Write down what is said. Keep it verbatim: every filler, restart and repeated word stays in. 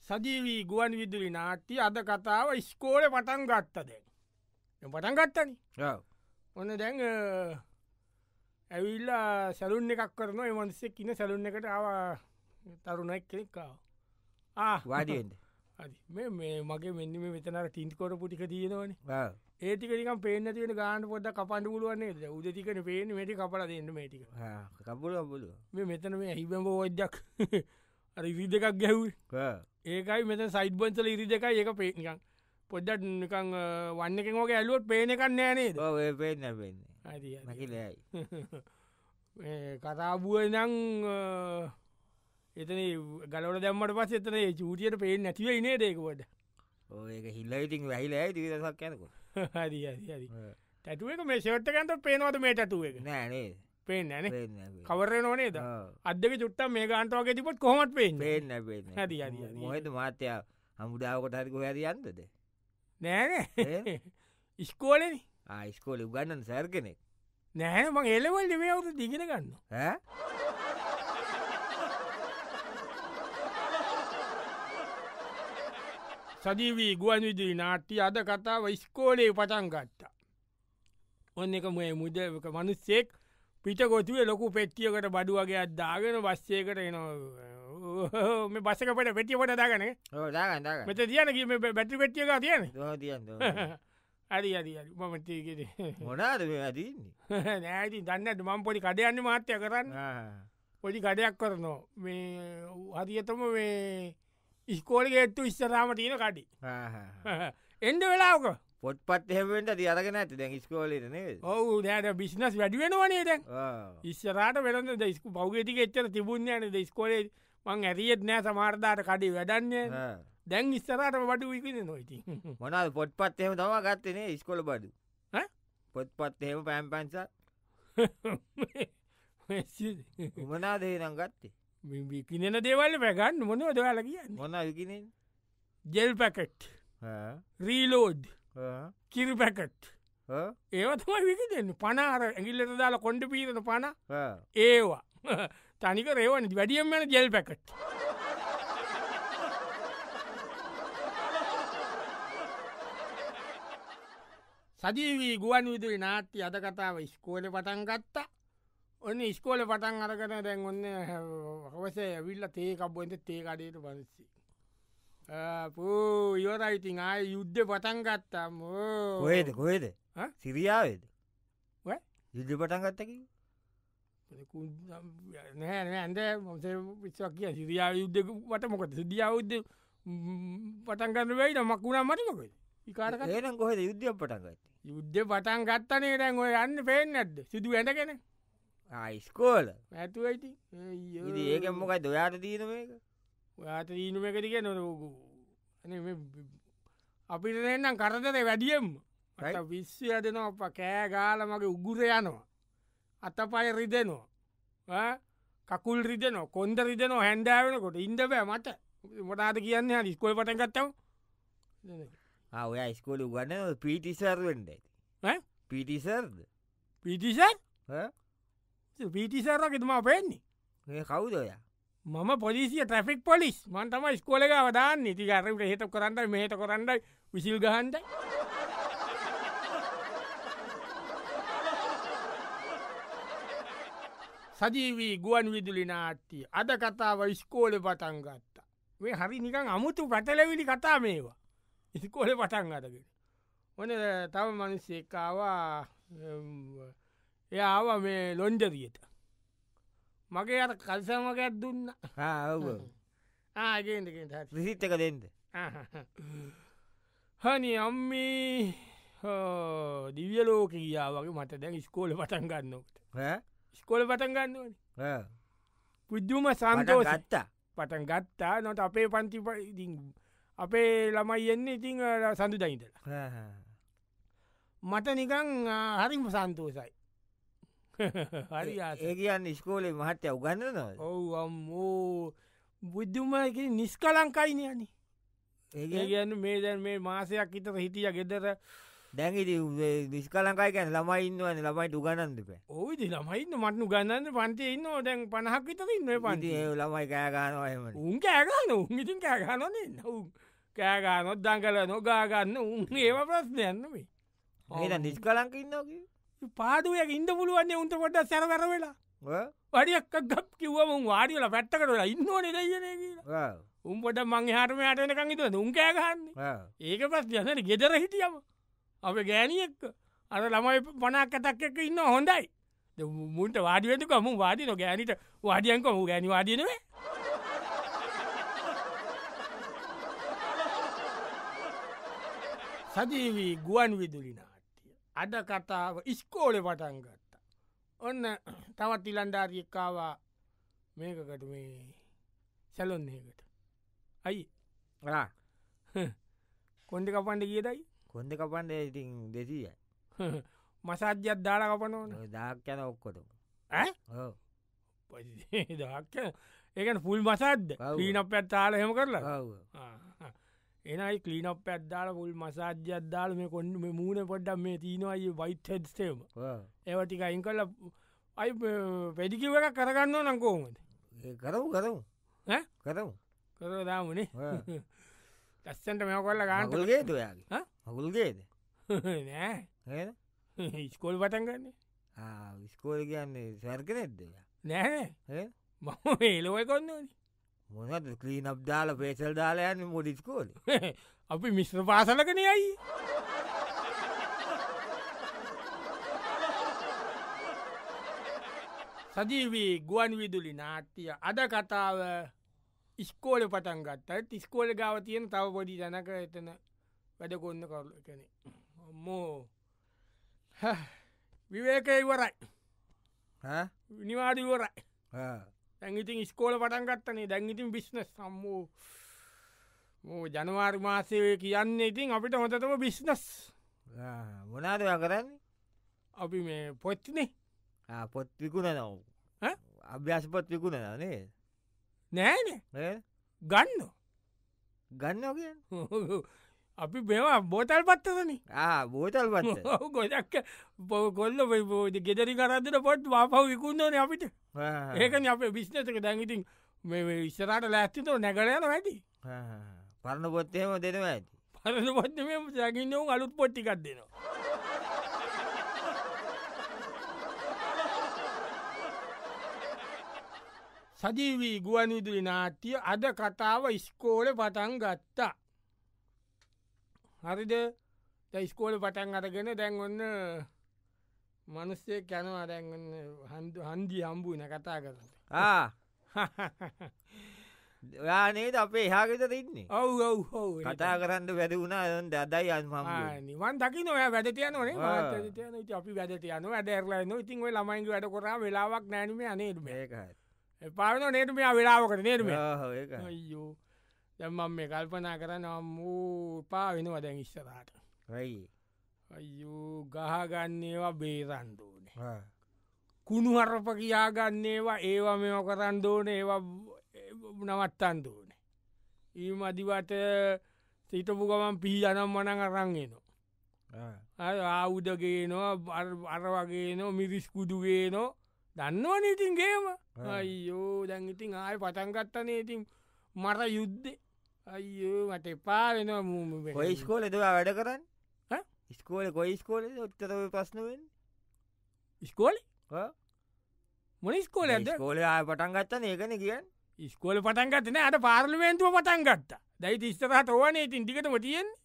සජීවී ගුවන් විදුලි නාට්‍ය අද කතාව ස්කෝල පටන් ගත්ත දැන් පටන් ගත්තන ඔන්න දැන් ඇවිල්ලා සැලුන් එකක් කරන එමන්සෙක් කියන සැලුන් එකට ආව තරුණක් කෙනෙක්කාව වාඩිෙන්ට මේ මගේ මෙන්න මේ වෙතනර තින්කොර පුටික තියෙනවන ඒතිකනිකම් පේන තියෙන ගාන පොද කපන්ඩ පුළුවන්නේ උදතිකන පේන මටි කපල දෙන්න මේටික කපුල බොලු මේ මෙතන මේ හිබම ෝජ්ජක් ඉරි දෙකක් ගැහ්ව ඒකයි මෙත සයිඩ් බන්සල ඉරි දෙකයි ඒක පේනිකන් පොඩ්ඩත් නිකං වන්න එකෙන් ෝක ඇලුවත් පේනකන්න නෑනේද පේන්න පෙන්න කතාබුව නං එතන ගලවල දැම්මට පස් එතන චූටියට පේෙන් නැතිව ඉනේ දෙකකොට ඒක හිල්ලයිටින් වැහිලා දසක් යනකු හරි හරි තැටුවක මේ ෂට්කන්ත පේනවද මේ ටටුව එක නෑනේ පේෙන් නැන කවරය නොනේද අදක චුට්ට මේ ගන්ටවගේ තිපත් කොමත් පේෙන් පේන්න පේන්න හරි මොහද මාත්‍යය හමුදාවකොට හරිකු හැරි අන්දද නෑන ඉස්කෝලන ආයිස්කෝල උගන්නන් සැර් කෙනෙක් නෑන මං එලවල් දෙම අවුතු දිගෙන ගන්න සජීවී ගුවන් විදුලි නාට්‍ය අද කතාව ඉස්කෝලේ පටන් ගත්තා ඔන්න එක මේ මුදක මනුස්සෙක් පිටකොතුවේ ලොකු පෙට්ටියකට බඩු වගේ අදදාගෙන බස්සයකට එන මේ බස්සකට පෙටියපට දාගන මෙත තියන බැටි පෙට්ටියක තියෙන අරි අරි මමටීකෙ මොනාද ඇතින්නේ නෑති දන්නට මම පොඩි කඩයන්න මාත්‍යය කරන්න පොඩි කඩයක් කරනවා මේ හරියතම මේ ඉස්කෝලගේ එත්තු ඉස්සරාම තියෙන කඩි එන්ඩ වෙලාක පොට්පත් හෙමට ති අරගෙන ඇති දැන් ස්කෝලට නේ ඔහු දෑට බිස්නස් වැඩිවෙනවනේ දැන් ඉස්සරට වෙලද දෙස්කු පෞගේතික එච්චර තිබුණ යන දෙස්කෝලේ මං ඇරියත් නෑ සමාර්ධාට කඩි වැඩන්නේ දැන් ඉස්සරට බඩු විකින නොයිති මොනාද පොට්පත් එහෙම තම ගත්තනේ ස්කොල බඩු පොත්පත් එහෙම පෑම් පන්සත් උමනා දේනම් ගත්තේ විකිනෙන දේවල්ල පැගන්න මොනව දවාල කිය මොන විකින ජෙල් පැකට් රීලෝඩ් කිරි පැකට් ඒවතම විකිදන්න පනාර ඇගිල්ලට දාලා කොන්ඩ පීරන පන ඒවා තනික රේවන වැඩියම් වන ජෙල් පැකට් සජීවී ගුවන් විදුලි නාට්‍ය අද කතාව ස්කෝල පටන් ගත්තා ඔන්න ස්කෝල පටන් අරගෙන දැන් ඔන්න හවසේ ඇවිල්ල තේකක්බොන්ට තේකඩයට පනස්සි පූ ඉවරයිතින් ආය යුද්ධ පටන් ගත්තාම කොේද කොේද සිරියාවේද යුද්ධ පටන් ගත්තකි නෑ ඇන්ද මොසේ විශ්වක් කිය සිරියාව යුද්ධ වට මොකද සිදියාවුද්ධ පටන් ගන්න වෙයි මක්ුණා මටමකොද ඉකාරක ඒනම් කොහෙද යුද්ධ පටන් ගත්ත යුද්ධ පටන් ගත්තනේ දැන් ඔය යන්න පේෙන් ඇද සිදු ඇඳගෙන ආයිස්කෝල ඇතුවයිති ඒක මොකයි දොයාට දීන මේක ඔයාට දීනුම එකටික නොරෝගු අපිට එන්නම් කරදර වැඩියම් විශ්වය දෙනවා අප කෑ ගාල මගේ උගුර යනවා අතපය රිදෙනවා කකුල් රිදෙනවා කොන්ද රිදෙනවා හැන්ඩාවනකොට ඉන්ද බෑ මට මොටාද කියන්න හ ස්කොල් පටන් ගත්තව ඔය ස්කෝල ගන්න පිටිසර්වෙන්ඩ පිටිසර්ද පිටිසර් පිටිසරක තුමා පෙන්නේ ඒ කවුදොය මම පොලිසිය ට්‍රෆික් පොලිස් මන්තම ස්කෝලගාව දාන්න ඉති අරට හෙත කරන්නයි මෙහත කරන්නයි විසිල් ගහන්ට සජීවී ගුවන් විදුලි නාට්‍ය අද කතාව ස්කෝල පටන් ගත්තා මේ හරි නිකං අමුතු පටලවිලි කතා මේවා ඉස්කෝල පටන් අදගෙන ඕන තව මනුස්සේකාවා එය ආව මේ ලොන්ඩරියට මගේ අර කල්සමකත් දුන්න ආගේට විසිත් එක දෙන්න හනි අම්මී දිවියලෝක කියාවගේ මට දැන් ස්කෝල පටන් ගන්නකට ස්කෝල පටන් ගන්නවන පුද්ජුම සන්තෝ ගත්තා පටන් ගත්තා නොට අපේ පන්ති අපේ ළමයි එන්නේ ඉතිං සඳු දයිතලා මට නිකං හරිම සන්තෝසයි හරි ඒ කියන්න ස්කෝලේ මහත්තය උගන්නන ඔවු අම්මෝ බුද්ධුමක නිස්කලංකයිනයන ඒ කියන්න මේ දැන් මේ මාසයක් ඉතර හිටිය ගෙදර දැඟි දිස්කලංකායි ගැන ළමයි ඉන්නවන ළමයි උගනන්දප ඕයි ළමයින්න මටනු ගන්නන්න පන්තිය ඉන්න දැන් පණහක් විතර ඉන්න පන්ති ළමයි කෑගානවාම උන් කෑගාන උන් ඉතින් කෑගානනේ නවු කෑගානොත් දංකල නොගාගන්න උන් ඒව ප්‍රශ්නයන්නමේ ඒ නිස්කලංක ඉන්නකි පාදුවයක් ඉන්න පුළුවන්නේ උන්ට පොට සැර වැර වෙලා වඩියක් ගප් කිවම වාඩියල පැත්තකටලා ඉන්නවන දයන කියලා උම්පොට මං හටම හටනකං හිතුව උන් කෑගන්න ඒක පස් යනට ගෙදර හිටියම අප ගෑනියෙක් අර ළමයි පනක් කතක් එක ඉන්න හොඳයි මුන්ට වාඩිවෙතුකම වාඩි නො ගෑනිට වාඩියන්කොම ගෑනි වාඩියනවේ සජීවී ගුවන් විදුලි නාට්‍ය අද කතාව ඉස්කෝලෙ පටන් ගත්තා ඔන්න තවත් ඉලන්ඩාරියක්කාවා මේකකට මේ සැලොන්නේකට අයි කොන්ඩ කපන්ඩ කියදයි කොන්ද කපන්ඩ ඉතින් දෙසීය මසාජ්‍යත් දාලා කපනෝන දාක් යන ඔක්කොට දක් ඒකන පුල් මසාද්ද ලීනක් පැත් තාල හෙම කරලා එනයි කලීනක් පැත්දාල පුල් මසාජ්‍යත් දාල මේ කොන්ඩ මේ මූුණ පොඩ්ඩම් මේ තිීනවයි වයිත් හෙඩ්ස්ටේම ඒවටික අයින් කල අයි පැඩිකිව එක කරගන්න නංකෝමද කරමු කරමු කරමු කර දාමනේ ලස්සන්ට මෙ කොල්ල ගාන්ටල්ගේ තුයාගේ හගුල්ගේද නෑ ඉස්කෝල් පටන්ගන්නේ විස්කෝල කියන්නේ සැර්කනෙද්ද නෑ මම ඒලොවයි කොන්නන මොනද කලීන අප්දාල පේසල් දාලයන්න මොඩිස්කෝල අපි මිශ්‍ර පාසලකන යයි සජීවී ගුවන් විදුලි නාට්‍යය අද කතාව ඉස්කෝල පටන් ගත්තත් ඉස්කෝල ගාව තියෙන තව පොඩි ජනක එතන වැඩ කොන්න කරු කන අම්මෝ විවේක ඉවරයි නිවාඩිවරයි දැඟඉතින් ස්කෝල පටන් ගත්තනේ දැන්ඉතින් බිස්නස් සම්මූ මෝ ජනවාර් මාසය කියන්නේ ඉතින් අපිට හොතතම බිස්නස් මොනාදයා කරන්නේ අපි මේ පොච්චනේ පොත් විකුණ නව අභ්‍යාස පොත් විකුණ නේ නෑන ගන්න ගන්න කිය අපි බේවා බෝතල් පත්තවන බෝතල් පත් ගොඩක් කොල්ල පෝද ගෙදරි කරදට පොට් වාපව විකුණන අපිට ඒකන අප විශ්නතක දැන්ඉතින් ඉස්සරට ලැස්තිත නැකරයන වැඩි පරණ පොත්තේම දෙනවා ඇති පරණ පොත්තම සැකින්න අලුත් පොට්ටිකක් දෙනවා සජීවී ගුවන් විදුලි නාට්‍ය අද කතාව ඉස්කෝල පටන් ගත්තා හරිද ඉස්කෝල පටන් අරගෙන දැන් ඔන්න මනුස්සේ කැනවා දැන්ගන්න හන්දු හන්දි හම්බුන කතා කරට යානේද අපේ එහාගෙත තින්නේ ඔව් ඔව් හෝ කතා කරන්න වැඩ වුණා දදයි අන්ම නිවන් දකි නොය වැඩතිය නොනේ අපි වැඩට යන වැඩරලා නො ඉතින් ළමයින්ගේ වැඩ කොරා වෙලාවක් නෑනීම අනේම ඒකයි පාන නේට මෙයා වෙලාවකට නේටම අයෝ දැම්මම් මේ කල්පනා කරන්න අම්මූ පා වෙනවා දැන් ඉස්සරාට අයෝ ගහගන්නේවා බේරන්දෝන කුණු හරප කියාගන්නේවා ඒවා මෙම කරන්දෝන ඒවා නවත්තන් දෝන ඒ මදිවට සිතපු ගමන් පිහි අනම් මනං අරංගෙනවා ආවුදගේනවා අර වගේ නෝ මිරිස් කුදුගේ නෝ දන්නවා නීතින්ගේම අයියෝ දැන් ඉතින් ආය පටන්ගත්තනේ ඉතින් මර යුද්ධ අයියෝ මට එපා වෙනවා මූම කොයි ස්කෝල දවා වැඩ කරන්න ස්කෝල කොයි ස්කෝල ඔත්තර ප්‍රශ්නවෙන් ස්කෝල මොන ස්කෝල ඇද කෝල ආය පටන්ගත්තන ඒකන කියන්න ස්කෝල පටන්ගත්තන අට පාර්ලිමේන්තුව පටන්ගත්ත දැයි ඉස්තරහට ඕවනේ ඉතින් ටිකටම තියෙන්